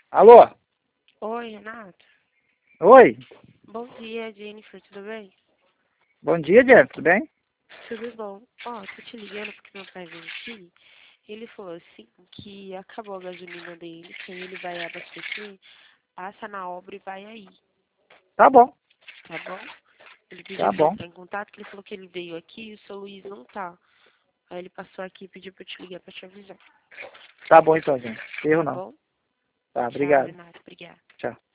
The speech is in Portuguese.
Alô? Oi, Renato. Oi? Bom dia, Jennifer, tudo bem? Bom dia, Jeff, tudo bem? Tudo bom. Ó, tô te ligando porque meu pai veio aqui. Ele falou assim que acabou a gasolina dele, que aí ele vai abastecer, passa na obra e vai aí, Tá bom, tá bom? Ele pediu tá pra eu bom. entrar em contato, que ele falou que ele veio aqui e o seu Luiz não tá. Aí ele passou aqui e pediu pra eu te ligar pra te avisar, Tá bom então, gente. Erro tá não. bom? Tá, Tchau, obrigado. Renato, obrigada. Tchau.